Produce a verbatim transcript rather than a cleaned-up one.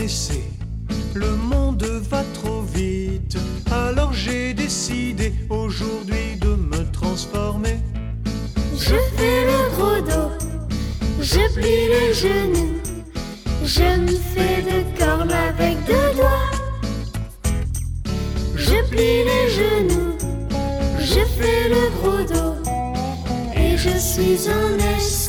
laisser. Le monde va trop vite, alors j'ai décidé aujourd'hui de me transformer. Je fais le gros dos, je plie les genoux, je me fais deux cornes avec deux doigts. Je plie les genoux, je fais le gros dos, et je suis un S.